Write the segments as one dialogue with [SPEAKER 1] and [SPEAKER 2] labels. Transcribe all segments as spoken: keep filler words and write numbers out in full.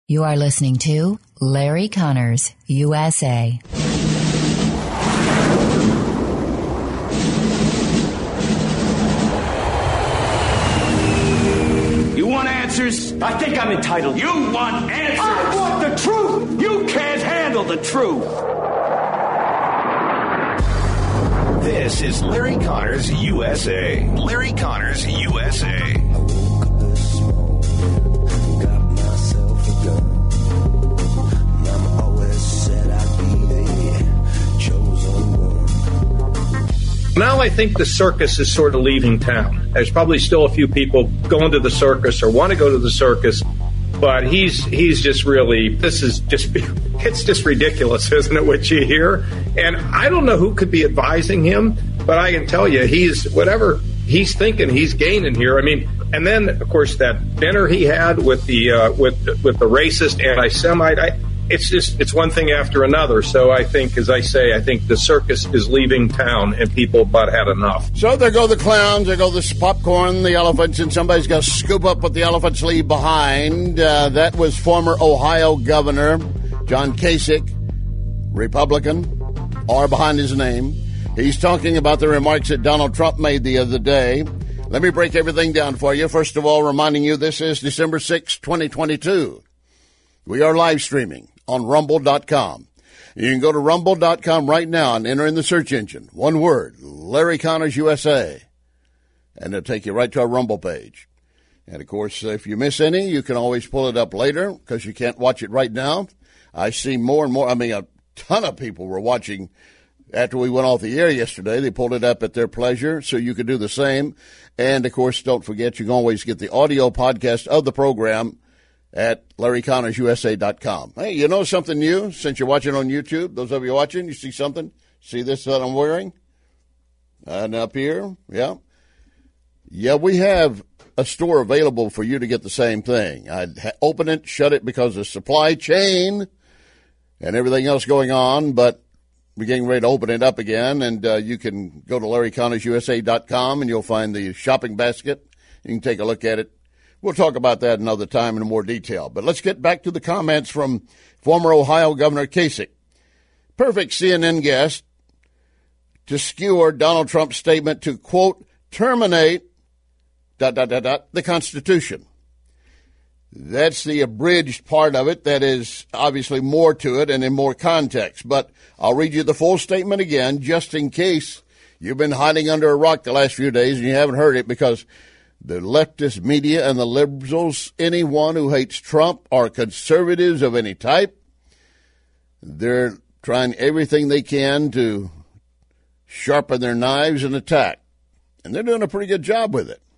[SPEAKER 1] You are listening to Larry Connors, U S A.
[SPEAKER 2] You want answers? I think I'm entitled. You want answers? I want the truth! You can't handle the truth!
[SPEAKER 3] This is Larry Connors, U S A. Larry Connors, U S A.
[SPEAKER 4] Now I think the circus is sort of leaving town. There's probably still a few people going to the circus or want to go to the circus, but he's he's just really, this is just, it's just ridiculous, isn't it, what you hear? And I don't know who could be advising him, but I can tell you, he's, whatever he's thinking, he's gaining here. I mean, and then, of course, that dinner he had with the, uh, with, with the racist anti-Semite, I, It's just, it's one thing after another. So I think, as I say, I think the circus is leaving town and people about had enough.
[SPEAKER 5] So there go the clowns, there go the popcorn, the elephants, and somebody's got to scoop up what the elephants leave behind. Uh, that was former Ohio Governor John Kasich, Republican, R behind his name. He's talking about the remarks that Donald Trump made the other day. Let me break everything down for you. First of all, reminding you this is December sixth, twenty twenty-two. We are live streaming on rumble dot com. You can go to rumble dot com right now and enter in the search engine. One word, Larry Connors U S A. And it'll take you right to our Rumble page. And, of course, if you miss any, you can always pull it up later because you can't watch it right now. I see more and more. I mean, a ton of people were watching after we went off the air yesterday. They pulled it up at their pleasure, so you could do the same. And, of course, don't forget, you can always get the audio podcast of the program at larry connors u s a dot com. Hey, you know something new since you're watching on YouTube? Those of you watching, you see something? See this that I'm wearing? And up here, yeah. Yeah, we have a store available for you to get the same thing. I'd ha- open it, shut it because of supply chain and everything else going on, but we're getting ready to open it up again, and uh, you can go to larry connors u s a dot com and you'll find the shopping basket. You can take a look at it. We'll talk about that another time in more detail. But let's get back to the comments from former Ohio Governor Kasich. Perfect C N N guest to skewer Donald Trump's statement to, quote, terminate, dot, dot, dot, dot, the Constitution. That's the abridged part of it. That is obviously more to it and in more context. But I'll read you the full statement again, just in case you've been hiding under a rock the last few days and you haven't heard it, because the leftist media and the liberals, anyone who hates Trump or conservatives of any type, they're trying everything they can to sharpen their knives and attack. And they're doing a pretty good job with it.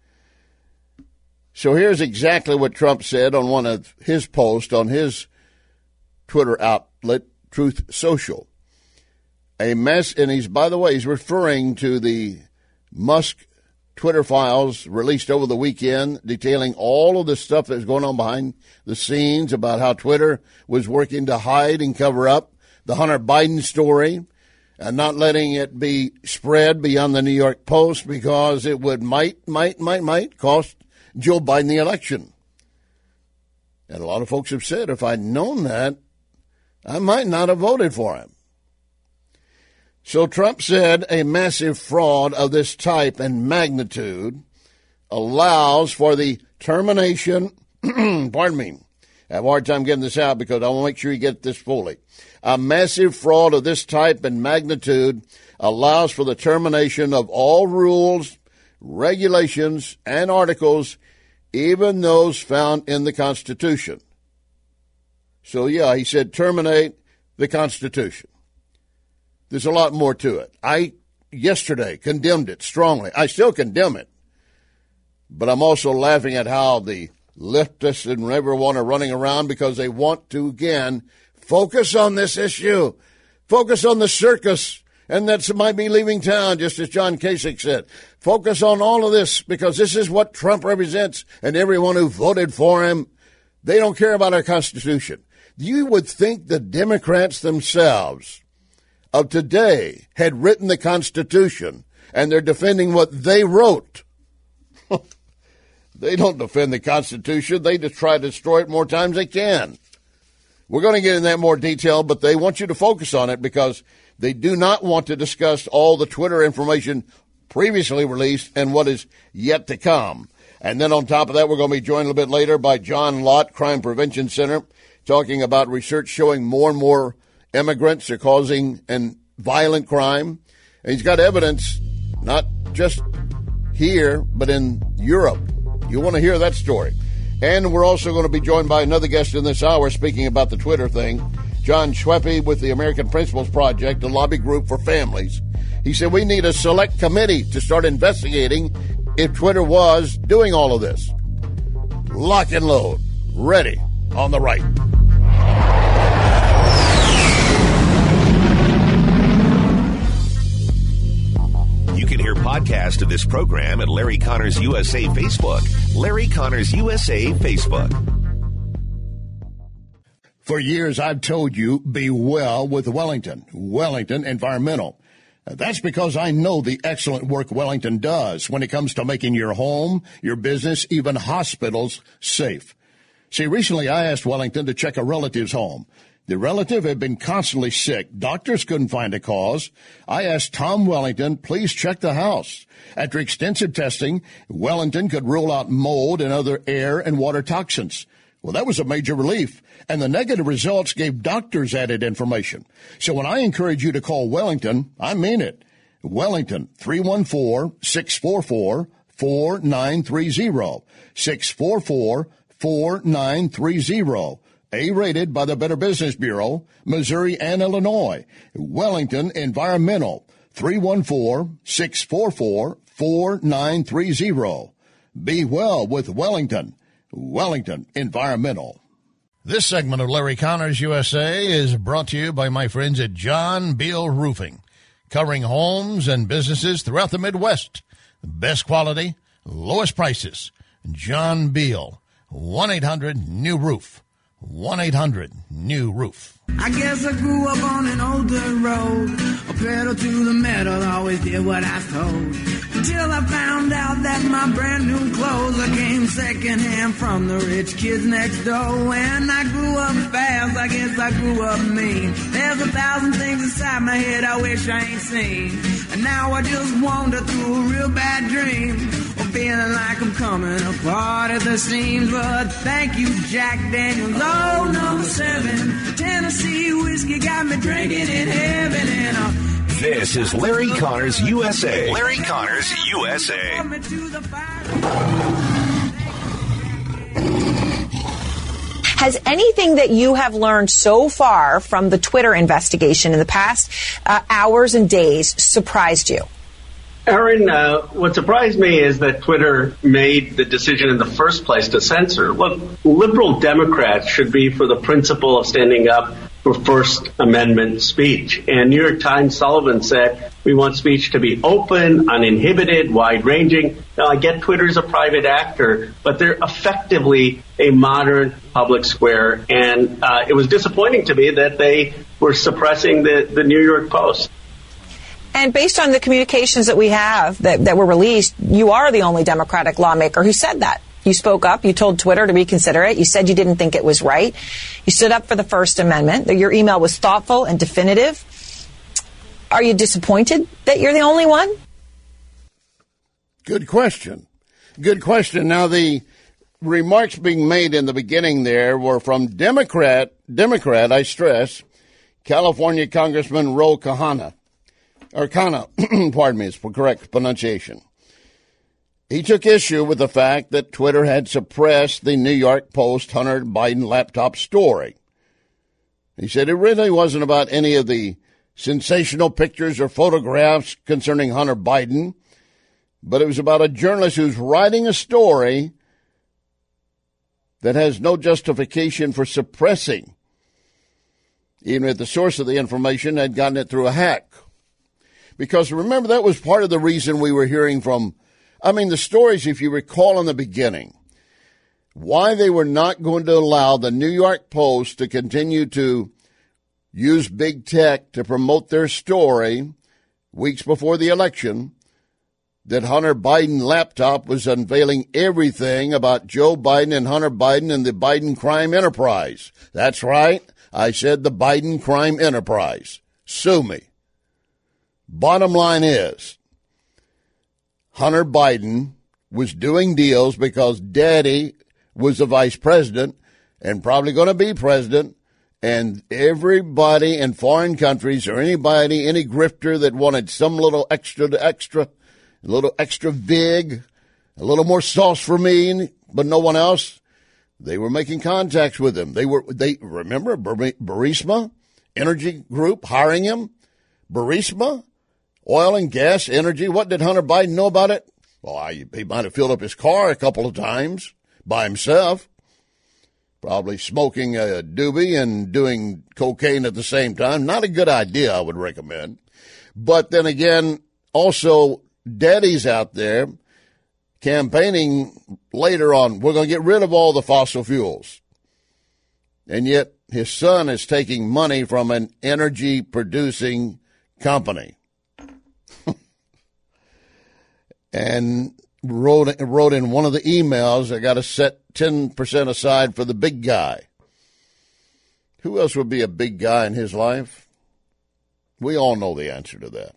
[SPEAKER 5] So here's exactly what Trump said on one of his posts on his Twitter outlet, Truth Social. A mess, and he's, by the way, he's referring to the Musk Twitter files released over the weekend detailing all of the stuff that's going on behind the scenes about how Twitter was working to hide and cover up the Hunter Biden story and not letting it be spread beyond the New York Post because it would might, might, might, might cost Joe Biden the election. And a lot of folks have said, if I'd known that, I might not have voted for him. So Trump said a massive fraud of this type and magnitude allows for the termination, pardon me, I have a hard time getting this out because I want to make sure you get this fully. A massive fraud of this type and magnitude allows for the termination of all rules, regulations, and articles, even those found in the Constitution. So, yeah, he said terminate the Constitution. There's a lot more to it. I, yesterday, condemned it strongly. I still condemn it. But I'm also laughing at how the leftists and everyone are running around because they want to, again, focus on this issue. Focus on the circus. And that might be leaving town, just as John Kasich said. Focus on all of this because this is what Trump represents. And everyone who voted for him, they don't care about our Constitution. You would think the Democrats themselves of today had written the Constitution, and they're defending what they wrote. They don't defend the Constitution. They just try to destroy it more times they can. We're going to get in that more detail, but they want you to focus on it because they do not want to discuss all the Twitter information previously released and what is yet to come. And then on top of that, we're going to be joined a little bit later by John Lott, Crime Prevention Center, talking about research showing more and more immigrants are causing an violent crime. And he's got evidence, not just here, but in Europe. You want to hear that story. And we're also going to be joined by another guest in this hour speaking about the Twitter thing, John Schweppe with the American Principles Project, a lobby group for families. He said we need a select committee to start investigating if Twitter was doing all of this. Lock and load. Ready on the right.
[SPEAKER 3] You can hear podcasts of this program at Larry Connors U S A Facebook. Larry Connors U S A Facebook.
[SPEAKER 5] For years, I've told you, be well with Wellington. Wellington Environmental. That's because I know the excellent work Wellington does when it comes to making your home, your business, even hospitals safe. See, recently I asked Wellington to check a relative's home. The relative had been constantly sick. Doctors couldn't find a cause. I asked Tom Wellington, please check the house. After extensive testing, Wellington could rule out mold and other air and water toxins. Well, that was a major relief, and the negative results gave doctors added information. So when I encourage you to call Wellington, I mean it. Wellington, three one four, six four four, four nine three zero, six four four, four nine three zero. A-rated by the Better Business Bureau, Missouri and Illinois. Wellington Environmental, three one four, six four four, four nine three zero. Be well with Wellington. Wellington Environmental. This segment of Larry Connors U S A is brought to you by my friends at John Beal Roofing, covering homes and businesses throughout the Midwest. Best quality, lowest prices. John Beal, one eight hundred new roof. one eight hundred new roof.
[SPEAKER 6] I guess I grew up on an old dirt road. A pedal to the metal, always did what I told. Until I found out that my brand new clothes I came secondhand from the rich kids next door. And I grew up fast, I guess I grew up mean. There's a thousand things inside my head I wish I ain't seen. And now I just wander through a real bad dream, or feeling like I'm coming apart at the seams. But thank you, Jack Daniels, oh, number seven. Tennessee whiskey got me drinking in heaven. And uh,
[SPEAKER 3] This is Larry Connors U S A. Larry Connors U S A.
[SPEAKER 7] Has anything that you have learned so far from the Twitter investigation in the past uh, hours and days surprised you?
[SPEAKER 8] Aaron, uh, what surprised me is that Twitter made the decision in the first place to censor. Look, liberal Democrats should be for the principle of standing up for First Amendment speech. And New York Times Sullivan said, we want speech to be open, uninhibited, wide-ranging. Now, I get Twitter's a private actor, but they're effectively a modern public square. And uh, it was disappointing to me that they were suppressing the, the New York Post.
[SPEAKER 7] And based on the communications that we have that, that were released, you are the only Democratic lawmaker who said that. You spoke up. You told Twitter to reconsider it. You said you didn't think it was right. You stood up for the First Amendment. Your email was thoughtful and definitive. Are you disappointed that you're the only one?
[SPEAKER 5] Good question. Good question. Now, the remarks being made in the beginning there were from Democrat, Democrat, I stress, California Congressman Ro Khanna. Or Khanna, pardon me, it's the correct pronunciation. He took issue with the fact that Twitter had suppressed the New York Post Hunter Biden laptop story. He said it really wasn't about any of the sensational pictures or photographs concerning Hunter Biden, but it was about a journalist who's writing a story that has no justification for suppressing, even if the source of the information had gotten it through a hack. Because remember, that was part of the reason we were hearing from, I mean, the stories, if you recall in the beginning, why they were not going to allow the New York Post to continue to use big tech to promote their story weeks before the election that Hunter Biden laptop was unveiling everything about Joe Biden and Hunter Biden and the Biden crime enterprise. That's right. I said the Biden crime enterprise. Sue me. Bottom line is, Hunter Biden was doing deals because Daddy was the vice president and probably going to be president, and everybody in foreign countries or anybody, any grifter that wanted some little extra to extra, a little extra vig, a little more sauce for me, but no one else, they were making contacts with him. They were, they remember Burisma Energy Group hiring him? Burisma? Oil and gas, energy. What did Hunter Biden know about it? Well, I, he might have filled up his car a couple of times by himself, probably smoking a doobie and doing cocaine at the same time. Not a good idea, I would recommend. But then again, also, Daddy's out there campaigning later on, we're going to get rid of all the fossil fuels. And yet his son is taking money from an energy-producing company. And wrote, wrote in one of the emails, I got to set ten percent aside for the big guy. Who else would be a big guy in his life? We all know the answer to that.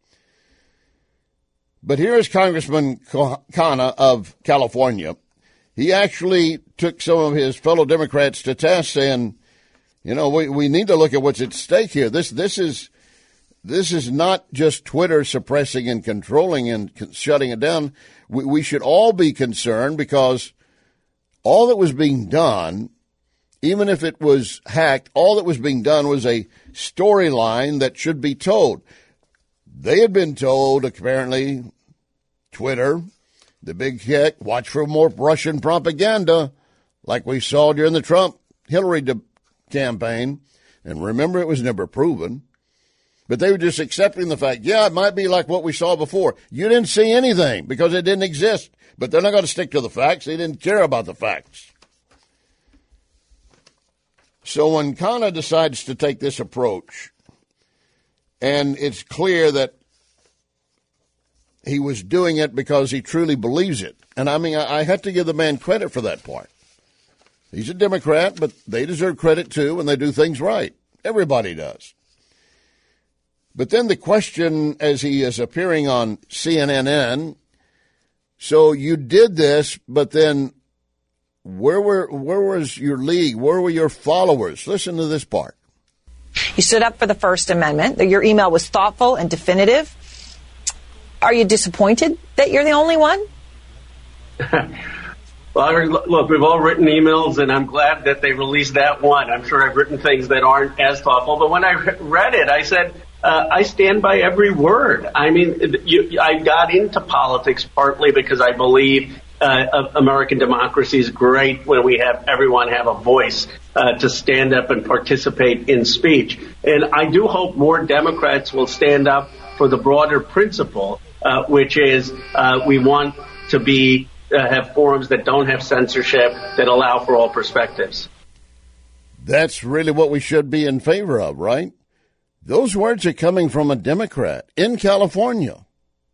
[SPEAKER 5] But here is Congressman Khanna of California. He actually took some of his fellow Democrats to task saying, you know, we, we need to look at what's at stake here. This this is this is not just Twitter suppressing and controlling and shutting it down. We, we should all be concerned because all that was being done, even if it was hacked, all that was being done was a storyline that should be told. They had been told, apparently, Twitter, the big tech, watch for more Russian propaganda, like we saw during the Trump-Hillary de- campaign. And remember, it was never proven. But they were just accepting the fact, yeah, it might be like what we saw before. You didn't see anything because it didn't exist. But they're not going to stick to the facts. They didn't care about the facts. So when Khanna decides to take this approach, and it's clear that he was doing it because he truly believes it. And, I mean, I, I have to give the man credit for that part. He's a Democrat, but they deserve credit, too, when they do things right. Everybody does. But then the question, as he is appearing on C N N, so you did this, but then where were where was your league? Where were your followers? Listen to this part.
[SPEAKER 7] You stood up for the First Amendment. Your email was thoughtful and definitive. Are you disappointed that you're the only one?
[SPEAKER 8] Well, look, we've all written emails, and I'm glad that they released that one. I'm sure I've written things that aren't as thoughtful. But when I read it, I said, uh, I stand by every word. I mean, you, I got into politics partly because I believe uh, American democracy is great when we have everyone have a voice uh, to stand up and participate in speech. And I do hope more Democrats will stand up for the broader principle, uh, which is uh, we want to be Uh, have forums that don't have censorship, that allow for all perspectives.
[SPEAKER 5] That's really what we should be in favor of, right? Those words are coming from a Democrat in California.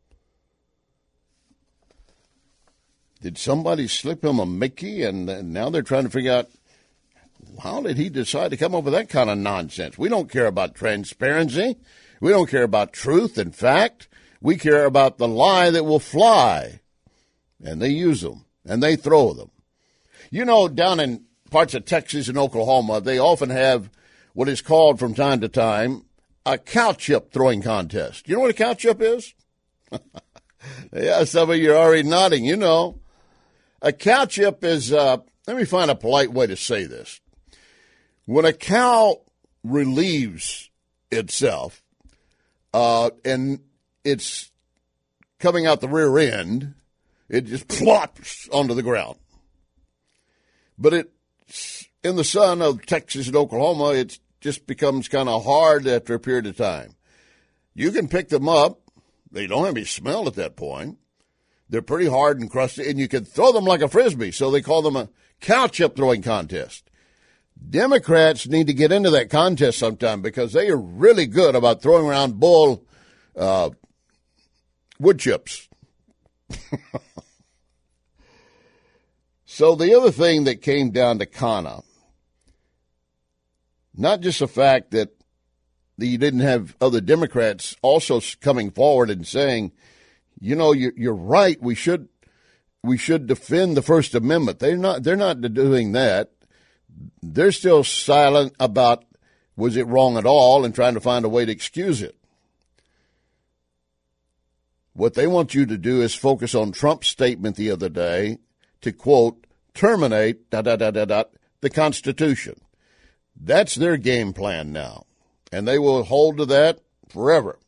[SPEAKER 5] Did somebody slip him a Mickey, and, and now they're trying to figure out, how did he decide to come up with that kind of nonsense? We don't care about transparency. We don't care about truth and fact. We care about the lie that will fly. And they use them, and they throw them. You know, down in parts of Texas and Oklahoma, they often have what is called from time to time a cow chip throwing contest. You know what a cow chip is? Yeah, some of you are already nodding. You know. A cow chip is, uh, let me find a polite way to say this. When a cow relieves itself uh, and it's coming out the rear end, it just plops onto the ground. But it, in the sun of Texas and Oklahoma, it just becomes kind of hard after a period of time. You can pick them up. They don't have any smell at that point. They're pretty hard and crusty, and you can throw them like a Frisbee, so they call them a cow chip throwing contest. Democrats need to get into that contest sometime because they are really good about throwing around bull uh, wood chips. So the other thing that came down to Kana, not just the fact that you didn't have other Democrats also coming forward and saying, you know, you're, you're right, we should we should defend the First Amendment. They're not, they're not doing that. They're still silent about was it wrong at all and trying to find a way to excuse it. What they want you to do is focus on Trump's statement the other day to, quote, terminate, da, da, da, da, da, the Constitution. That's their game plan now, and they will hold to that forever.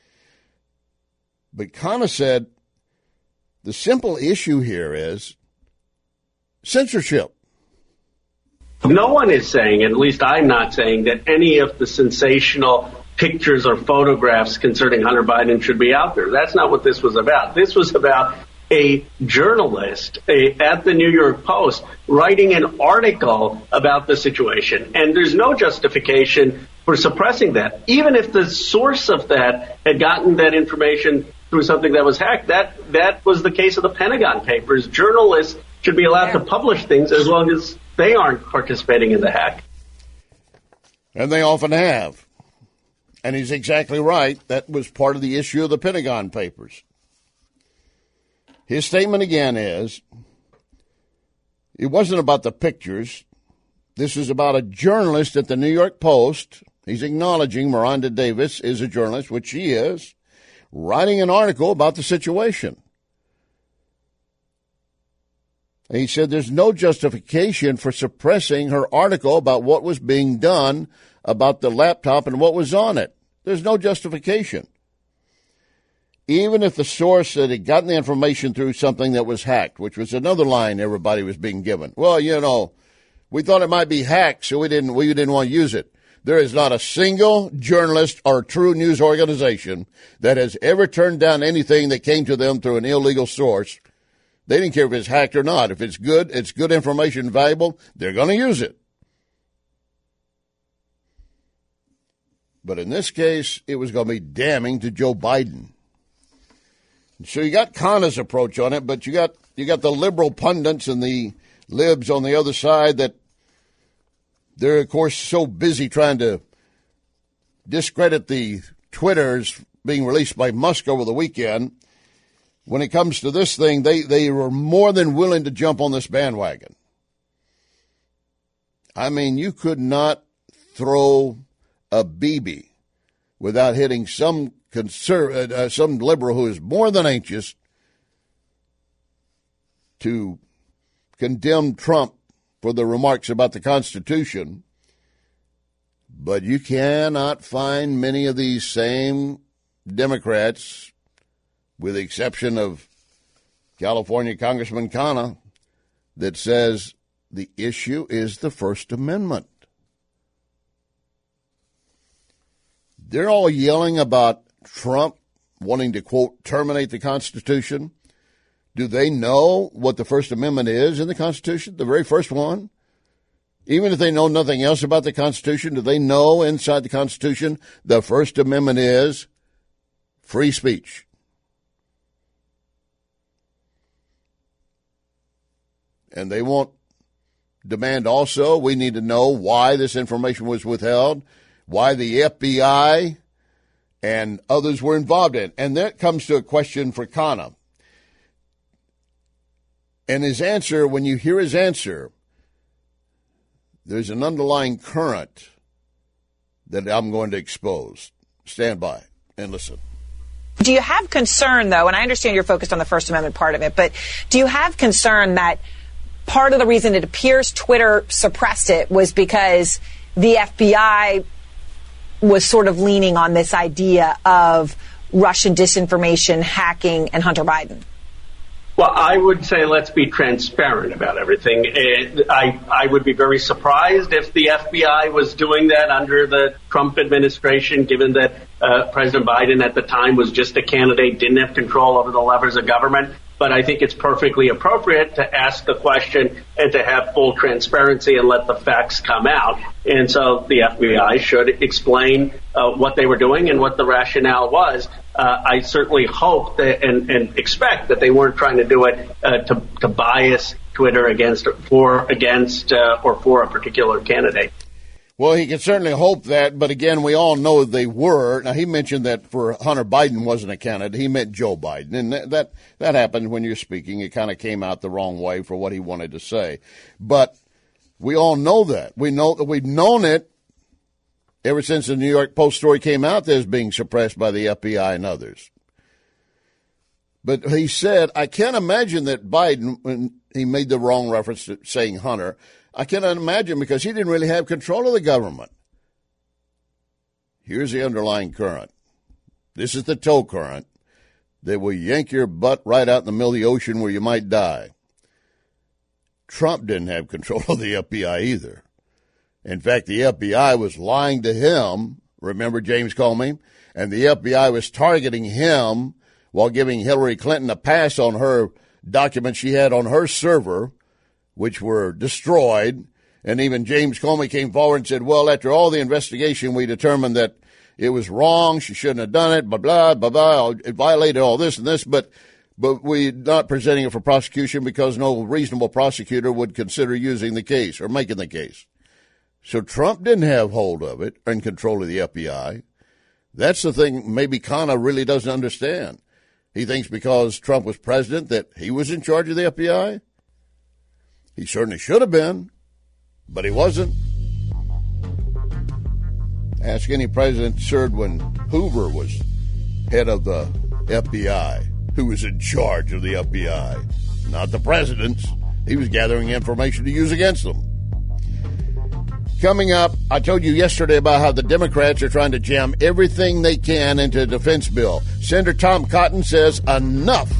[SPEAKER 5] But Kana said the simple issue here is censorship.
[SPEAKER 8] No one is saying, at least I'm not saying, that any of the sensational pictures or photographs concerning Hunter Biden should be out there. That's not what this was about. This was about a journalist a, at the New York Post writing an article about the situation. And there's no justification for suppressing that. Even if the source of that had gotten that information through something that was hacked, that, that was the case of the Pentagon Papers. Journalists should be allowed to publish things as long as they aren't participating in the hack.
[SPEAKER 5] And they often have. And he's exactly right. That was part of the issue of the Pentagon Papers. His statement again is, it wasn't about the pictures. This is about a journalist at the New York Post. He's acknowledging Miranda Davis is a journalist, which she is, writing an article about the situation. And he said there's no justification for suppressing her article about what was being done about the laptop and what was on it. There's no justification. Even if the source that had gotten the information through something that was hacked, which was another line everybody was being given. Well, you know, we thought it might be hacked, so we didn't we didn't want to use it. There is not a single journalist or true news organization that has ever turned down anything that came to them through an illegal source. They didn't care if it's hacked or not. If it's good, it's good information, valuable, they're going to use it. But in this case, it was going to be damning to Joe Biden. So you got Kana's approach on it, but you got you got the liberal pundits and the libs on the other side that they're, of course, so busy trying to discredit the Twitters being released by Musk over the weekend. When it comes to this thing, they, they were more than willing to jump on this bandwagon. I mean, you could not throw a B B without hitting some conserv- uh, some liberal who is more than anxious to condemn Trump for the remarks about the Constitution. But you cannot find many of these same Democrats, with the exception of California Congressman Kana, that says the issue is the First Amendment. They're all yelling about Trump wanting to, quote, terminate the Constitution. Do they know what the First Amendment is in the Constitution, the very first one? Even if they know nothing else about the Constitution, do they know inside the Constitution the First Amendment is free speech? And they won't demand also, we need to know why this information was withheld, why the F B I and others were involved in it. And that comes to a question for Kana. And his answer, when you hear his answer, there's an underlying current that I'm going to expose. Stand by and listen.
[SPEAKER 7] Do you have concern, though, and I understand you're focused on the First Amendment part of it, but do you have concern that part of the reason it appears Twitter suppressed it was because the F B I was sort of leaning on this idea of Russian disinformation, hacking, and Hunter Biden?
[SPEAKER 8] Well, I would say let's be transparent about everything. I, I would be very surprised if the F B I was doing that under the Trump administration, given that uh, President Biden at the time was just a candidate, didn't have control over the levers of government. But I think it's perfectly appropriate to ask the question and to have full transparency and let the facts come out. And so the F B I should explain uh, what they were doing and what the rationale was. uh, I certainly hope that, and, and expect that they weren't trying to do it uh, to, to bias Twitter against for against uh, or for a particular candidate.
[SPEAKER 5] Well, he can certainly hope that, but again, we all know they were. Now, he mentioned that for Hunter Biden wasn't a candidate. He meant Joe Biden, and that that, that happens when you're speaking. It kind of came out the wrong way for what he wanted to say. But we all know that. We know that we've known it ever since the New York Post story came out that it's being suppressed by the F B I and others. But he said, I can't imagine that Biden, when he made the wrong reference to saying Hunter, I cannot imagine because he didn't really have control of the government. Here's the underlying current. This is the tow current that will yank your butt right out in the middle of the ocean where you might die. Trump didn't have control of the F B I either. In fact, the F B I was lying to him. Remember James Comey? And the F B I was targeting him while giving Hillary Clinton a pass on her documents she had on her server, which were destroyed. And even James Comey came forward and said, well, after all the investigation, we determined that it was wrong. She shouldn't have done it, blah, blah, blah, blah. It violated all this and this, but but we're not presenting it for prosecution because no reasonable prosecutor would consider using the case or making the case. So Trump didn't have hold of it or in control of the F B I. That's the thing maybe Khanna really doesn't understand. He thinks because Trump was president that he was in charge of the F B I. He certainly should have been, but he wasn't. Ask any president served when Hoover was head of the F B I, who was in charge of the F B I. Not the presidents. He was gathering information to use against them. Coming up, I told you yesterday about how the Democrats are trying to jam everything they can into a defense bill. Senator Tom Cotton says enough.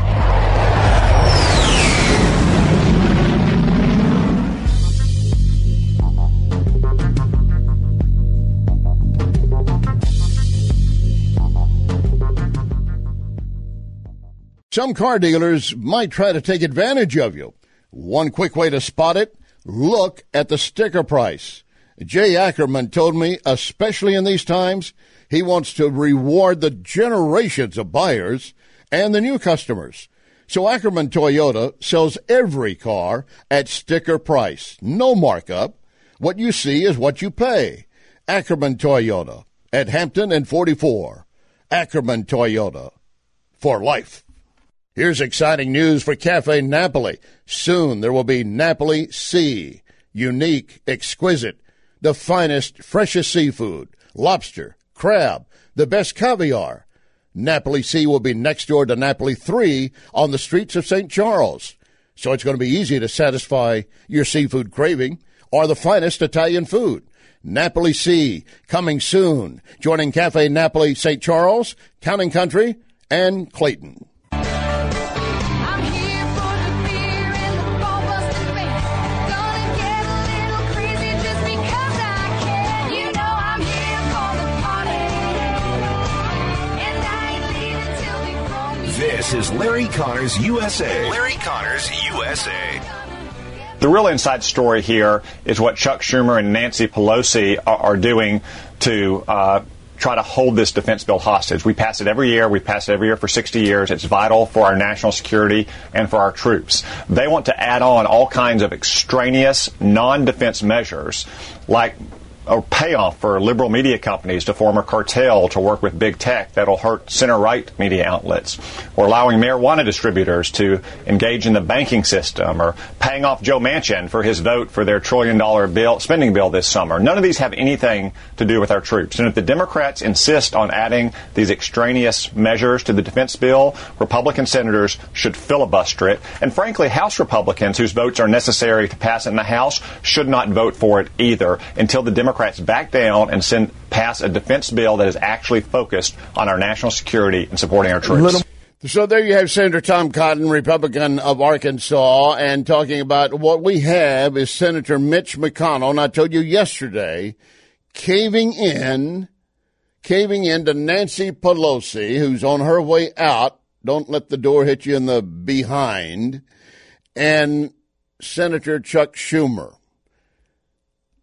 [SPEAKER 5] Some car dealers might try to take advantage of you. One quick way to spot it, look at the sticker price. Jay Ackerman told me, especially in these times, he wants to reward the generations of buyers and the new customers. So Ackerman Toyota sells every car at sticker price. No markup. What you see is what you pay. Ackerman Toyota at Hampton and forty-four. Ackerman Toyota for life. Here's exciting news for Cafe Napoli. Soon there will be Napoli Sea. Unique, exquisite, the finest, freshest seafood, lobster, crab, the best caviar. Napoli Sea will be next door to Napoli three on the streets of Saint Charles. So it's going to be easy to satisfy your seafood craving or the finest Italian food. Napoli Sea, coming soon, joining Cafe Napoli Saint Charles, Town and Country, and Clayton.
[SPEAKER 3] This is Larry Connors U S A. Larry Connors U S A.
[SPEAKER 9] The real inside story here is what Chuck Schumer and Nancy Pelosi are, are doing to uh, try to hold this defense bill hostage. We pass it every year. We pass it every year for sixty years. It's vital for our national security and for our troops. They want to add on all kinds of extraneous, non-defense measures like a payoff for liberal media companies to form a cartel to work with big tech that'll hurt center-right media outlets, or allowing marijuana distributors to engage in the banking system, or paying off Joe Manchin for his vote for their trillion-dollar bill, spending bill this summer. None of these have anything to do with our troops. And if the Democrats insist on adding these extraneous measures to the defense bill, Republican senators should filibuster it. And frankly, House Republicans whose votes are necessary to pass it in the House should not vote for it either until the Democrats Democrats back down and send pass a defense bill that is actually focused on our national security and supporting our troops.
[SPEAKER 5] Little- So there you have Senator Tom Cotton, Republican of Arkansas, and talking about what we have is Senator Mitch McConnell, and I told you yesterday, caving in, caving in to Nancy Pelosi, who's on her way out. Don't let the door hit you in the behind. And Senator Chuck Schumer.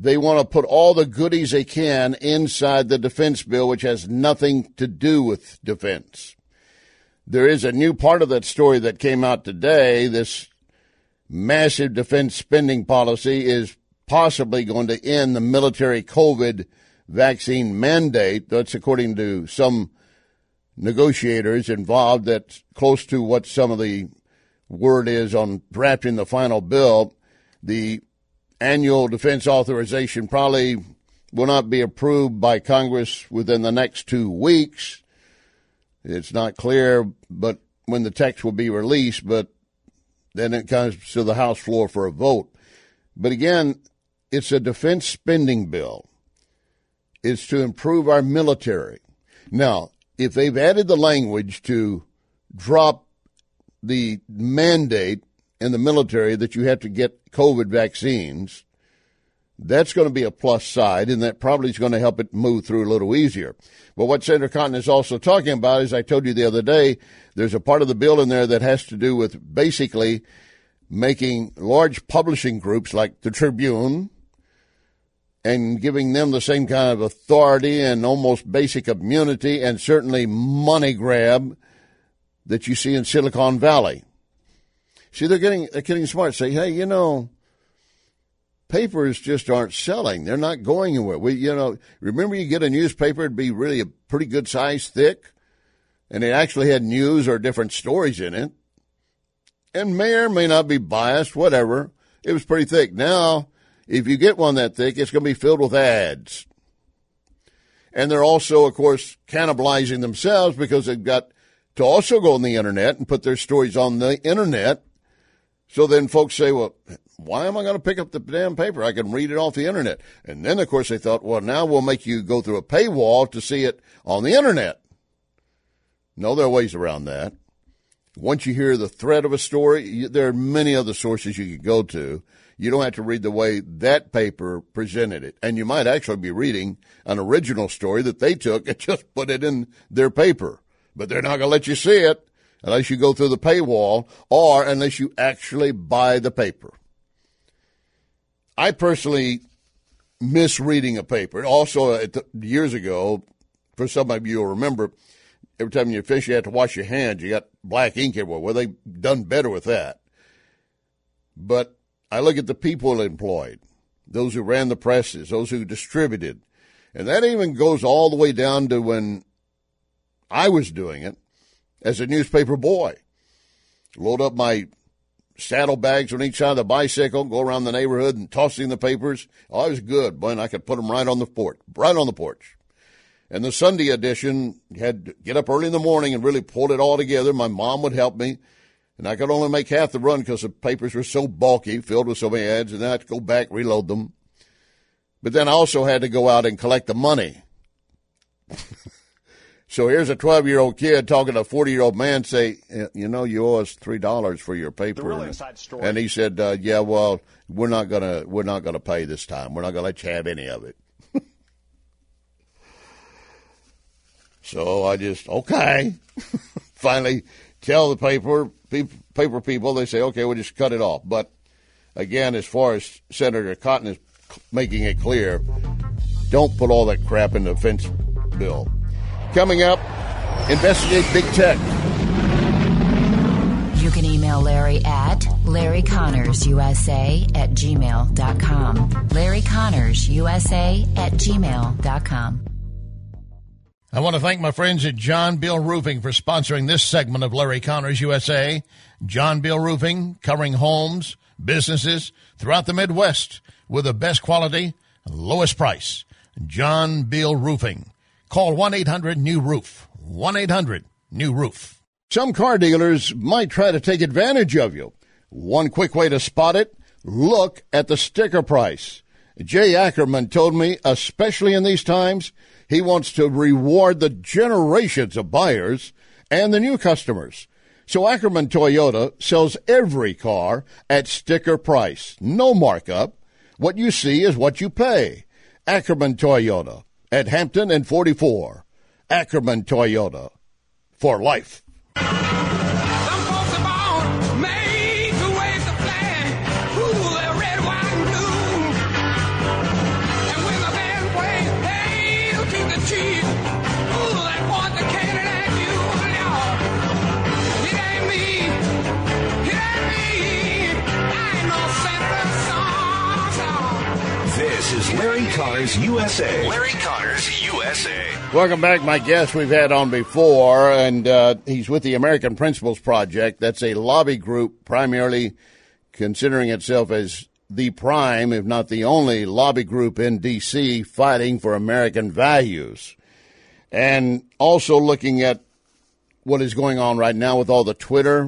[SPEAKER 5] they want to put all the goodies they can inside the defense bill, which has nothing to do with defense. There is a new part of that story that came out today. This massive defense spending policy is possibly going to end the military COVID vaccine mandate. That's according to some negotiators involved. That's close to what some of the word is on drafting the final bill. The annual defense authorization probably will not be approved by Congress within the next two weeks. It's not clear but when the text will be released, but then it comes to the House floor for a vote. But again, it's a defense spending bill. It's to improve our military. Now, if they've added the language to drop the mandate in the military that you have to get COVID vaccines, that's going to be a plus side, and that probably is going to help it move through a little easier. But what Senator Cotton is also talking about, as I told you the other day, there's a part of the bill in there that has to do with basically making large publishing groups like the Tribune and giving them the same kind of authority and almost basic immunity and certainly money grab that you see in Silicon Valley. See, they're getting they're getting smart. Say, hey, you know, papers just aren't selling. They're not going anywhere. We, you know, remember you get a newspaper, it'd be really a pretty good size, thick, and it actually had news or different stories in it, and may or may not be biased, whatever. It was pretty thick. Now, if you get one that thick, it's going to be filled with ads. And they're also, of course, cannibalizing themselves because they've got to also go on the Internet and put their stories on the Internet. So then folks say, well, why am I going to pick up the damn paper? I can read it off the Internet. And then, of course, they thought, well, now we'll make you go through a paywall to see it on the Internet. No, there are ways around that. Once you hear the thread of a story, there are many other sources you can go to. You don't have to read the way that paper presented it. And you might actually be reading an original story that they took and just put it in their paper. But they're not going to let you see it unless you go through the paywall or unless you actually buy the paper. I personally miss reading a paper. Also, years ago, for some of you will remember, every time you fish, you have to wash your hands. You got black ink everywhere. Well, they've done better with that. But I look at the people employed, those who ran the presses, those who distributed. And that even goes all the way down to when I was doing it as a newspaper boy. Load up my saddlebags on each side of the bicycle, go around the neighborhood and tossing the papers. Oh, I was good, boy, and I could put them right on the porch, right on the porch. And the Sunday edition, you had to get up early in the morning and really pull it all together. My mom would help me. And I could only make half the run because the papers were so bulky, filled with so many ads, and then I had to go back, reload them. But then I also had to go out and collect the money. So here's a twelve-year-old kid talking to a forty-year-old man, say, you know, you owe us three dollars for your paper.
[SPEAKER 9] The real inside story.
[SPEAKER 5] And he said, uh, yeah, well, we're not gonna we're not gonna pay this time. We're not gonna let you have any of it. So I just okay. Finally tell the paper paper people, they say, okay, we'll just cut it off. But again, as far as Senator Cotton is making it clear, don't put all that crap in the defense bill. Coming up, investigate big tech.
[SPEAKER 1] You can email Larry at Larry Connors U S A at gmail dot com. Larry Connors U S A at gmail dot com.
[SPEAKER 10] I want to thank my friends at John Bill Roofing for sponsoring this segment of Larry Connors U S A. John Bill Roofing, covering homes, businesses throughout the Midwest with the best quality and lowest price. John Bill Roofing. Call one eight hundred new roof. one eight hundred new roof.
[SPEAKER 5] Some car dealers might try to take advantage of you. One quick way to spot it, look at the sticker price. Jay Ackerman told me, especially in these times, he wants to reward the generations of buyers and the new customers. So Ackerman Toyota sells every car at sticker price. No markup. What you see is what you pay. Ackerman Toyota at Hampton and forty-four. Ackerman Toyota for life.
[SPEAKER 6] Some folks are born made to wave the flag. Ooh, they're red, white, and blue.
[SPEAKER 3] Connors, U S A. Larry Connors, U S A.
[SPEAKER 5] Welcome back. My guest we've had on before, and uh, he's with the American Principles Project. That's a lobby group primarily considering itself as the prime, if not the only, lobby group in D C fighting for American values. And also looking at what is going on right now with all the Twitter,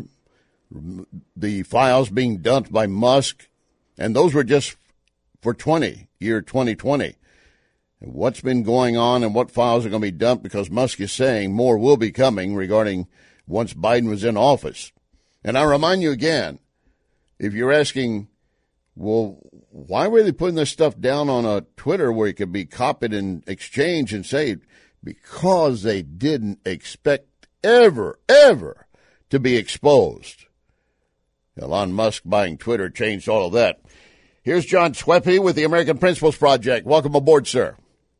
[SPEAKER 5] the files being dumped by Musk, and those were just for twenty, year twenty twenty. What's been going on and what files are going to be dumped, because Musk is saying more will be coming regarding once Biden was in office. And I remind you again, if you're asking, well, why were they putting this stuff down on a Twitter where it could be copied and exchanged and saved? Because they didn't expect ever, ever to be exposed. Elon Musk buying Twitter changed all of that. Here's John Schweppe with the American Principles Project. Welcome aboard, sir.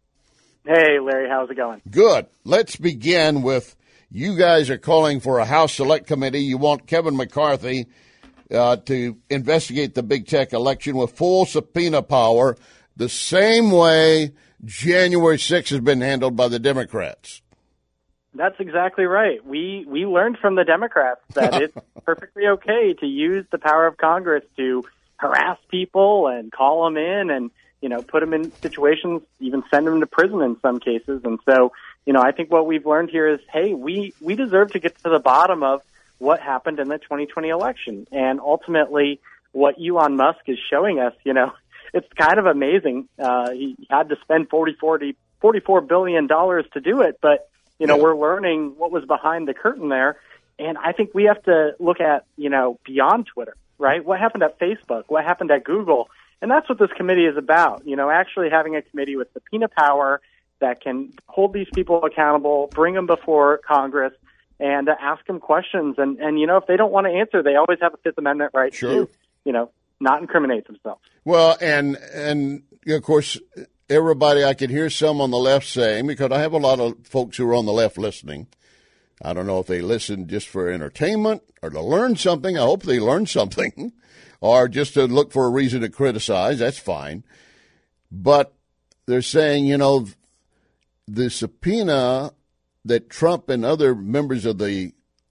[SPEAKER 11] Hey, Larry, how's it going?
[SPEAKER 5] Good. Let's begin with, you guys are calling for a House Select Committee. You want Kevin McCarthy uh, to investigate the big tech election with full subpoena power, the same way January sixth has been handled by the Democrats.
[SPEAKER 11] That's exactly right. We we learned from the Democrats that it's perfectly okay to use the power of Congress to harass people and call them in and, you know, put them in situations, even send them to prison in some cases. And so, you know, I think what we've learned here is, hey, we, we deserve to get to the bottom of what happened in the twenty twenty election. And ultimately, what Elon Musk is showing us, you know, it's kind of amazing. Uh, he had to spend forty-four billion dollars to do it, but, you know, yeah. we're learning what was behind the curtain there. And I think we have to look at, you know, beyond Twitter, right? What happened at Facebook? What happened at Google? And that's what this committee is about, you know, actually having a committee with subpoena power that can hold these people accountable, bring them before Congress, and uh, ask them questions. And, and, you know, if they don't want to answer, they always have a Fifth Amendment right
[SPEAKER 5] sure.
[SPEAKER 11] to, you know, not incriminate themselves.
[SPEAKER 5] Well, and, and of course, everybody, I could hear some on the left saying, because I have a lot of folks who are on the left listening, I don't know if they listen just for entertainment or to learn something. I hope they learn something, or just to look for a reason to criticize. That's fine. But they're saying, you know, the subpoena that Trump and other members of the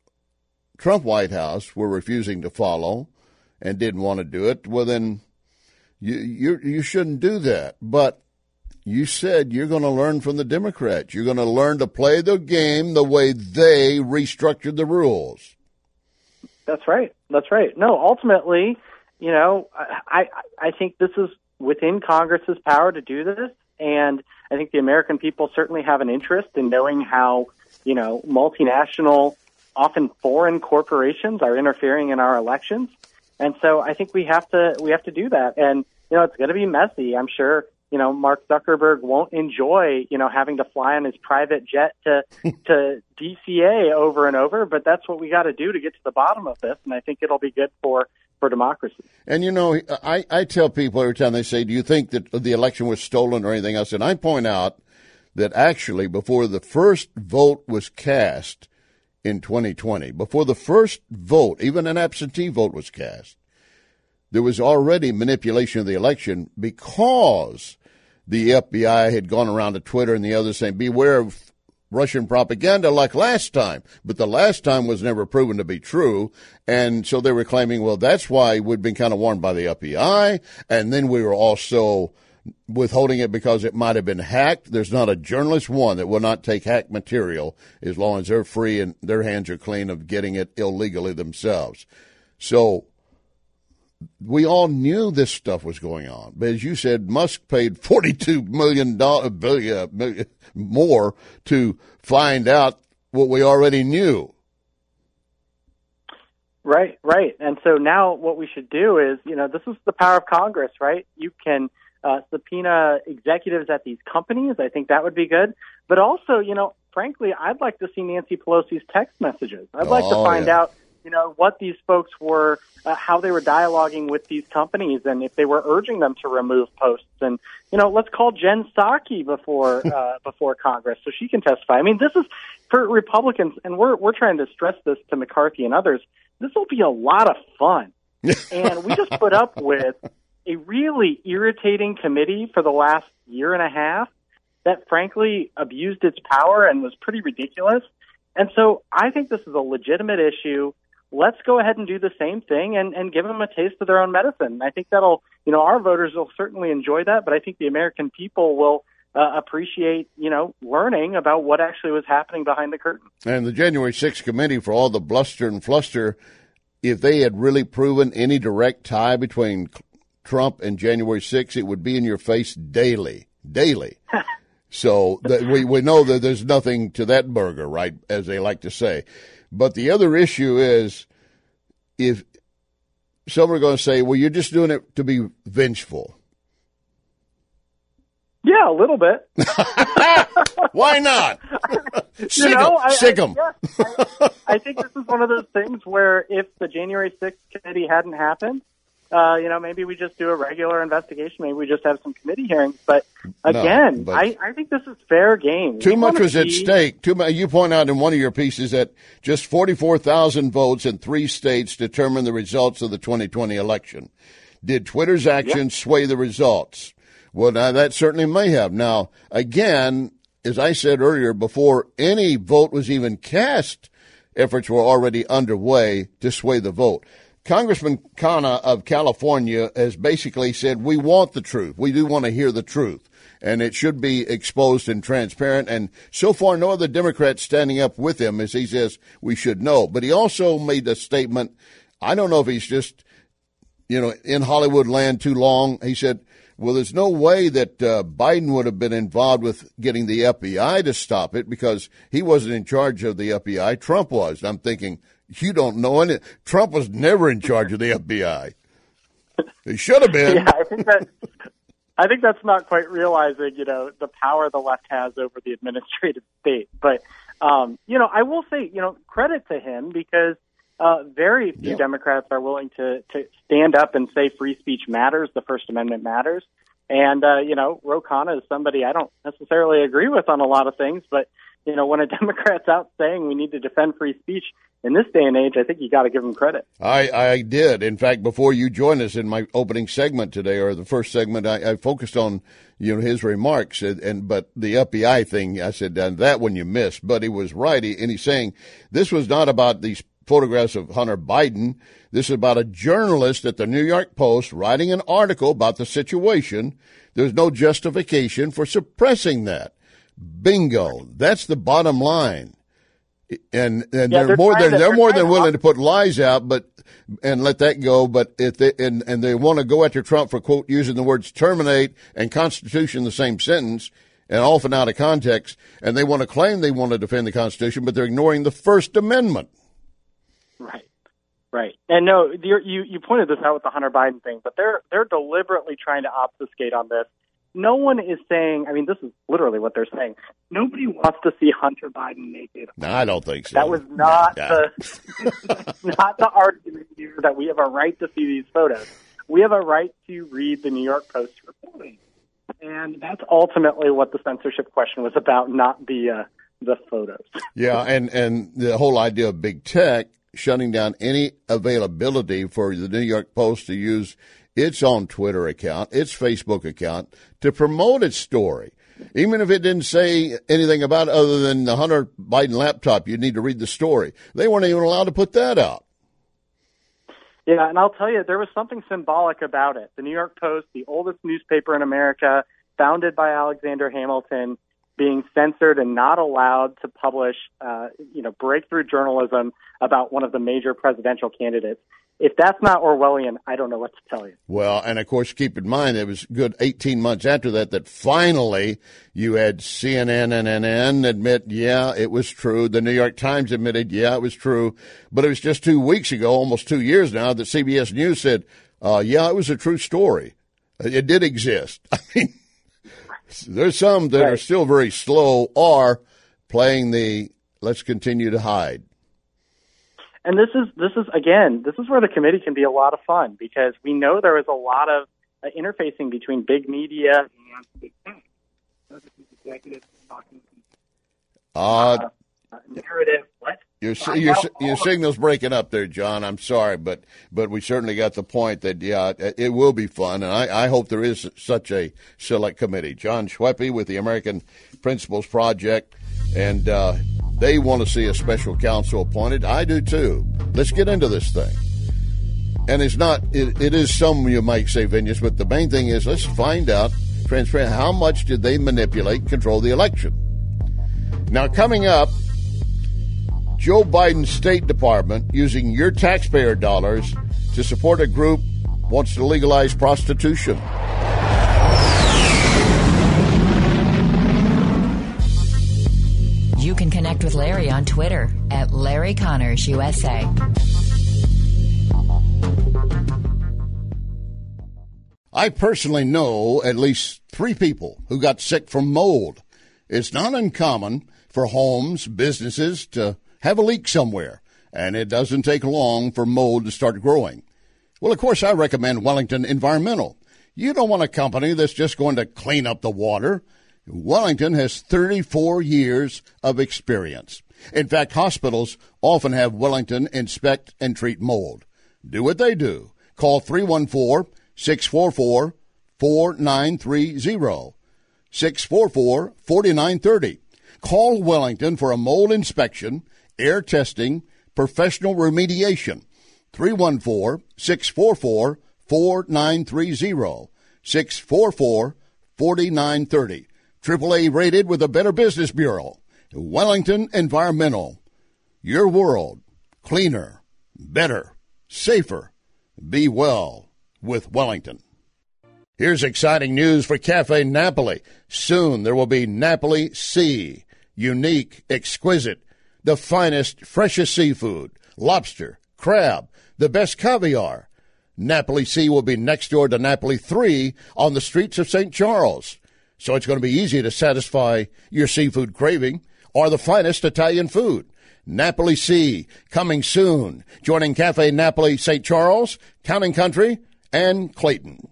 [SPEAKER 5] Trump White House were refusing to follow and didn't want to do it, well, then you you, you shouldn't do that. But you said you're going to learn from the Democrats. You're going to learn to play the game the way they restructured the rules.
[SPEAKER 11] That's right. That's right. No, ultimately, you know, I I think this is within Congress's power to do this, and I think the American people certainly have an interest in knowing how, you know, multinational, often foreign corporations are interfering in our elections. And so I think we have to we have to do that. And, you know, it's going to be messy. I'm sure, you know, Mark Zuckerberg won't enjoy, you know, having to fly on his private jet to to D C A over and over. But that's what we got to do to get to the bottom of this. And I think it'll be good for, for democracy.
[SPEAKER 5] And, you know, I, I tell people every time they say, do you think that the election was stolen or anything else? And I point out that actually before the first vote was cast in twenty twenty, before the first vote, even an absentee vote was cast, there was already manipulation of the election because the F B I had gone around to Twitter and the others saying, beware of Russian propaganda like last time. But the last time was never proven to be true. And so they were claiming, well, that's why we'd been kind of warned by the F B I. And then we were also withholding it because it might have been hacked. There's not a journalist, one, that will not take hacked material as long as they're free and their hands are clean of getting it illegally themselves. So we all knew this stuff was going on. But as you said, Musk paid forty-two million dollars billion, more to find out what we already knew.
[SPEAKER 11] Right, right. And so now what we should do is, you know, this is the power of Congress, right? You can uh, subpoena executives at these companies. I think that would be good. But also, you know, frankly, I'd like to see Nancy Pelosi's text messages. I'd like
[SPEAKER 5] oh,
[SPEAKER 11] to find
[SPEAKER 5] yeah.
[SPEAKER 11] out, you know, what these folks were, uh, how they were dialoguing with these companies, and if they were urging them to remove posts. And, you know, let's call Jen Psaki before uh, before Congress so she can testify. I mean, this is for Republicans, and we're we're trying to stress this to McCarthy and others. This will be a lot of fun. And we just put up with a really irritating committee for the last year and a half that frankly abused its power and was pretty ridiculous. And so I think this is a legitimate issue. Let's go ahead and do the same thing and, and give them a taste of their own medicine. I think that'll, you know, our voters will certainly enjoy that, but I think the American people will uh, appreciate, you know, learning about what actually was happening behind the curtain.
[SPEAKER 5] And the January sixth committee, for all the bluster and fluster, if they had really proven any direct tie between Trump and January sixth, it would be in your face daily, daily. So that we, we know that there's nothing to that burger, right, as they like to say. But the other issue is if some are going to say, well, you're just doing it to be vengeful.
[SPEAKER 11] Yeah, a little bit.
[SPEAKER 5] Why not? Sick
[SPEAKER 11] you know,
[SPEAKER 5] them. Sick them.
[SPEAKER 11] I, I, I think this is one of those things where if the January sixth committee hadn't happened, Uh, you know, maybe we just do a regular investigation. Maybe we just have some committee hearings. But again,
[SPEAKER 5] no, but
[SPEAKER 11] I, I think this is fair game.
[SPEAKER 5] Too
[SPEAKER 11] we
[SPEAKER 5] much was
[SPEAKER 11] see...
[SPEAKER 5] at stake. Too much. You point out in one of your pieces that just forty-four thousand votes in three states determined the results of the twenty twenty election. Did Twitter's actions yep. sway the results? Well, now, that certainly may have. Now, again, as I said earlier, before any vote was even cast, efforts were already underway to sway the vote. Congressman Khanna of California has basically said, we want the truth. We do want to hear the truth, and it should be exposed and transparent. And so far, no other Democrats standing up with him as he says we should know. But he also made a statement. I don't know if he's just, you know, in Hollywood land too long. He said, well, there's no way that uh, Biden would have been involved with getting the F B I to stop it because he wasn't in charge of the F B I. Trump was. And I'm thinking, you don't know any. Trump was never in charge of the F B I. He should have been.
[SPEAKER 11] Yeah, I think that. I think that's not quite realizing, you know, the power the left has over the administrative state. But, um, you know, I will say, you know, credit to him because uh, very few yeah. Democrats are willing to, to stand up and say free speech matters, the First Amendment matters. And, uh, you know, Ro Khanna is somebody I don't necessarily agree with on a lot of things, but, you know, when a Democrat's out saying we need to defend free speech in this day and age, I think you got to give him credit.
[SPEAKER 5] I, I did. In fact, before you joined us in my opening segment today, or the first segment, I, I focused on, you know, his remarks. And, and but the F B I thing, I said, uh, that one you missed. But he was right. He, and he's saying this was not about these photographs of Hunter Biden. This is about a journalist at the New York Post writing an article about the situation. There's no justification for suppressing that. Bingo. That's the bottom line. And and
[SPEAKER 11] yeah,
[SPEAKER 5] they're,
[SPEAKER 11] they're
[SPEAKER 5] more than
[SPEAKER 11] to,
[SPEAKER 5] they're, they're more than
[SPEAKER 11] to
[SPEAKER 5] willing to put lies out, but and let that go. But if they and, and they want to go after Trump for quote using the words terminate and Constitution in the same sentence and often out of context, and they want to claim they want to defend the Constitution, but they're ignoring the First Amendment.
[SPEAKER 11] Right, right. And no, you you pointed this out with the Hunter Biden thing, but they're they're deliberately trying to obfuscate on this. No one is saying, I mean, this is literally what they're saying. Nobody wants to see Hunter Biden naked.
[SPEAKER 5] No, I don't think so.
[SPEAKER 11] That was not
[SPEAKER 5] nah, nah.
[SPEAKER 11] the not the argument here that we have a right to see these photos. We have a right to read the New York Post reporting. And that's ultimately what the censorship question was about, not the uh, the photos.
[SPEAKER 5] Yeah, and, and the whole idea of big tech shutting down any availability for the New York Post to use its own Twitter account, its Facebook account, to promote its story. Even if it didn't say anything about it other than the Hunter Biden laptop, you need to read the story. They weren't even allowed to put that out.
[SPEAKER 11] Yeah, and I'll tell you, there was something symbolic about it. The New York Post, the oldest newspaper in America, founded by Alexander Hamilton, being censored and not allowed to publish, uh, you know, breakthrough journalism about one of the major presidential candidates. If that's not Orwellian, I don't know what to tell you.
[SPEAKER 5] Well, and of course, keep in mind, it was good eighteen months after that that finally you had C N N and N N admit, yeah, it was true. The New York Times admitted, yeah, it was true. But it was just two weeks ago, almost two years now, that C B S News said, uh, yeah, it was a true story. It did exist. I mean, there's some that right. are still very slow or playing the let's continue to hide.
[SPEAKER 11] And this is, this is again, this is where the committee can be a lot of fun because we know there is a lot of uh, interfacing between big media and big tech. Executives talking
[SPEAKER 5] uh,
[SPEAKER 11] uh, narrative. What?
[SPEAKER 5] Your your your signal's breaking up there, John. I'm sorry, but but we certainly got the point that yeah, it will be fun, and I, I hope there is such a select committee. John Schweppe with the American Principles Project, and uh, they want to see a special counsel appointed. I do too. Let's get into this thing. And it's not. It, it is some you might say, Vinus, but the main thing is let's find out transparent how much did they manipulate, control the election. Now coming up. Joe Biden's State Department using your taxpayer dollars to support a group wants to legalize prostitution.
[SPEAKER 1] You can connect with Larry on Twitter at Larry Connors U S A.
[SPEAKER 5] I personally know at least three people who got sick from mold. It's not uncommon for homes, businesses to have a leak somewhere, and it doesn't take long for mold to start growing. Well, of course, I recommend Wellington Environmental. You don't want a company that's just going to clean up the water. Wellington has thirty-four years of experience. In fact, hospitals often have Wellington inspect and treat mold. Do what they do. Call three one four, six four four, four nine three zero, six four four, four nine three zero. Call Wellington for a mold inspection, air testing, professional remediation. three one four, six four four, four nine three zero, six four four, four nine three zero. triple A rated with a Better Business Bureau. Wellington Environmental. Your world. Cleaner. Better. Safer. Be well with Wellington. Here's exciting news for Cafe Napoli. Soon there will be Napoli Sea. Unique, exquisite, the finest, freshest seafood, lobster, crab, the best caviar. Napoli Sea will be next door to Napoli three on the streets of Saint Charles. So it's going to be easy to satisfy your seafood craving or the finest Italian food. Napoli Sea, coming soon, joining Cafe Napoli Saint Charles, Town and Country, and Clayton.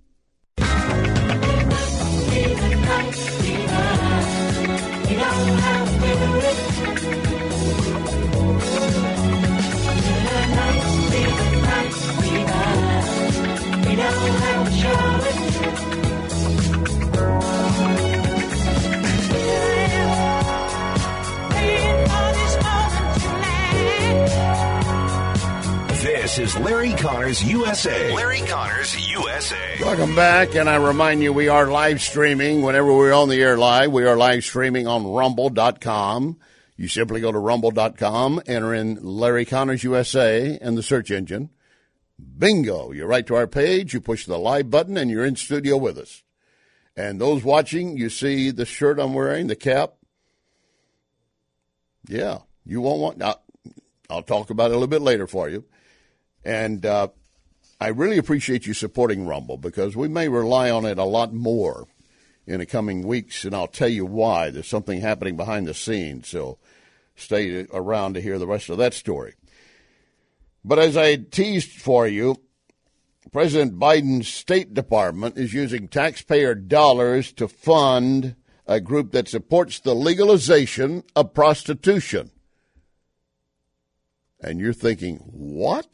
[SPEAKER 3] This is Larry Connors U S A. Larry Connors U S A.
[SPEAKER 5] Welcome back, and I remind you we are live streaming. Whenever we're on the air live, we are live streaming on rumble dot com. You simply go to rumble dot com, enter in Larry Connors U S A in the search engine. Bingo! You're right to our page, you push the live button, and you're in studio with us. And those watching, you see the shirt I'm wearing, the cap. Yeah, you won't want... Now, I'll talk about it a little bit later for you. And uh, I really appreciate you supporting Rumble because we may rely on it a lot more in the coming weeks, and I'll tell you why. There's something happening behind the scenes, so stay around to hear the rest of that story. But as I teased for you, President Biden's State Department is using taxpayer dollars to fund a group that supports the legalization of prostitution. And you're thinking, what?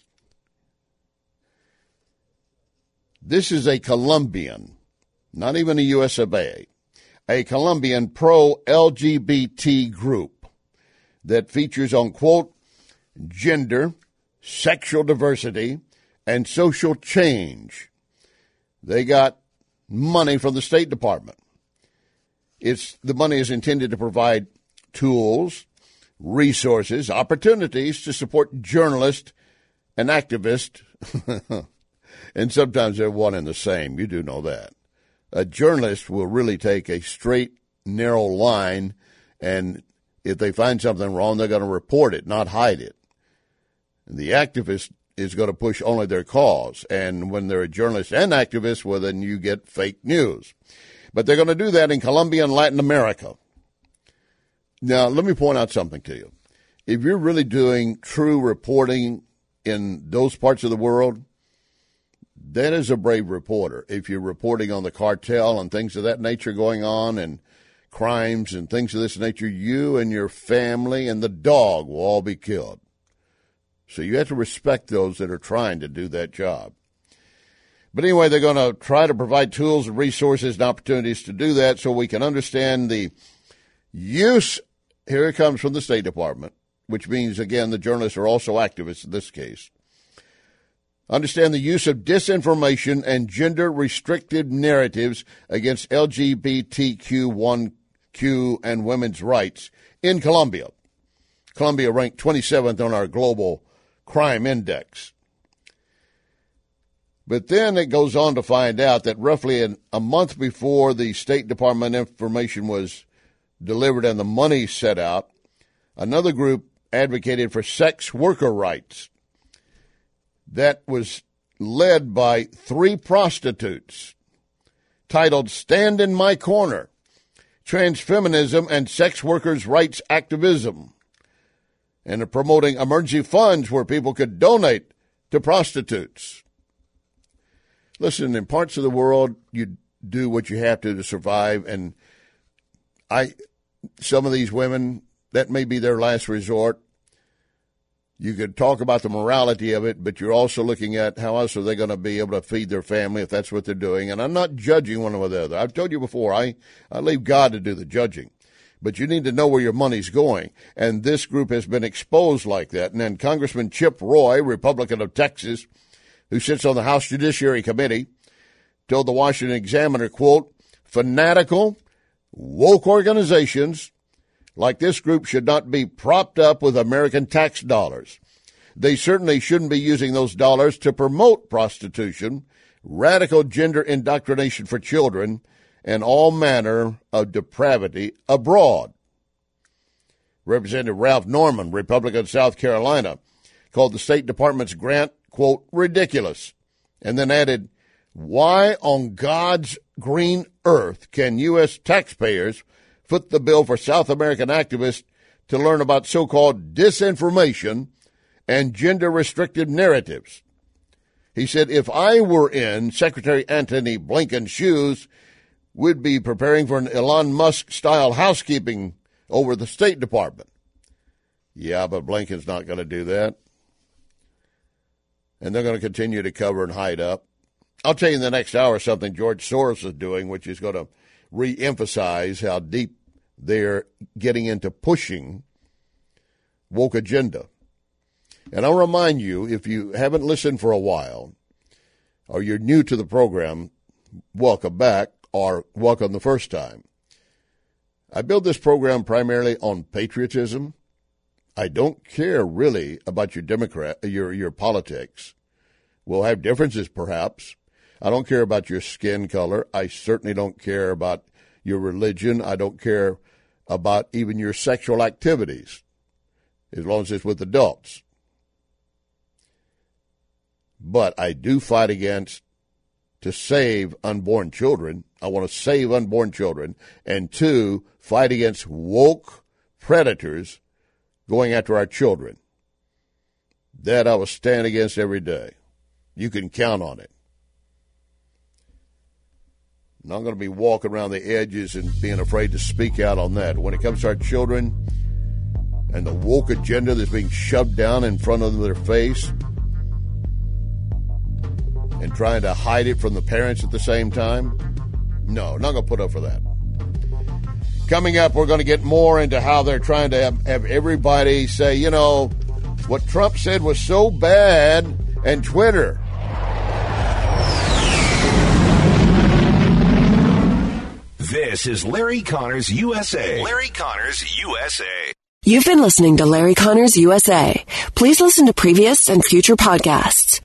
[SPEAKER 5] This is a Colombian, not even a U S of A, a Colombian pro-L G B T group that features on, quote, gender, sexual diversity, and social change. They got money from the State Department. It's the money is intended to provide tools, resources, opportunities to support journalists and activists. And sometimes they're one and the same. You do know that. A journalist will really take a straight, narrow line, and if they find something wrong, they're going to report it, not hide it. The activist is going to push only their cause. And when they're a journalist and activist, well, then you get fake news. But they're going to do that in Colombia and Latin America. Now, let me point out something to you. If you're really doing true reporting in those parts of the world, that is a brave reporter. If you're reporting on the cartel and things of that nature going on in crimes and things of this nature, you and your family and the dog will all be killed. So you have to respect those that are trying to do that job. But anyway, they're going to try to provide tools and resources and opportunities to do that so we can understand the use. Here it comes from the State Department, which means, again, the journalists are also activists in this case. Understand the use of disinformation and gender-restricted narratives against L G B T Q one Q and women's rights in Colombia. Colombia ranked twenty-seventh on our global crime index. But then it goes on to find out that roughly an, a month before the State Department information was delivered and the money set out, another group advocated for sex worker rights. That was led by three prostitutes, titled Stand in My Corner, Transfeminism and Sex Workers' Rights Activism, and promoting emergency funds where people could donate to prostitutes. Listen, in parts of the world, you do what you have to to survive, and I, some of these women, that may be their last resort. You could talk about the morality of it, but you're also looking at how else are they going to be able to feed their family if that's what they're doing. And I'm not judging one or the other. I've told you before, I, I leave God to do the judging. But you need to know where your money's going. And this group has been exposed like that. And then Congressman Chip Roy, Republican of Texas, who sits on the House Judiciary Committee, told the Washington Examiner, quote, fanatical, woke organizations like this group should not be propped up with American tax dollars. They certainly shouldn't be using those dollars to promote prostitution, radical gender indoctrination for children, and all manner of depravity abroad. Representative Ralph Norman, Republican of South Carolina, called the State Department's grant, quote, ridiculous, and then added, why on God's green earth can U S taxpayers foot the bill for South American activists to learn about so-called disinformation and gender-restricted narratives? He said, if I were in Secretary Antony Blinken's shoes, we'd be preparing for an Elon Musk-style housekeeping over the State Department. Yeah, but Blinken's not going to do that. And they're going to continue to cover and hide up. I'll tell you in the next hour something George Soros is doing, which is going to re-emphasize how deep they're getting into pushing woke agenda. And I'll remind you, if you haven't listened for a while, or you're new to the program, welcome back, or welcome the first time. I build this program primarily on patriotism. I don't care really about your Democrat, your your politics. We'll have differences, perhaps. I don't care about your skin color. I certainly don't care about your religion. I don't care about even your sexual activities, as long as it's with adults. But I do fight against to save unborn children. I want to save unborn children. And two, fight against woke predators going after our children. That I will stand against every day. You can count on it. I'm not going to be walking around the edges and being afraid to speak out on that. When it comes to our children and the woke agenda that's being shoved down in front of their face and trying to hide it from the parents at the same time, no, not going to put up for that. Coming up, we're going to get more into how they're trying to have, have everybody say, you know, what Trump said was so bad, and Twitter.
[SPEAKER 3] This is Larry Connors U S A. Larry Connors U S A.
[SPEAKER 12] You've been listening to Larry Connors U S A. Please listen to previous and future podcasts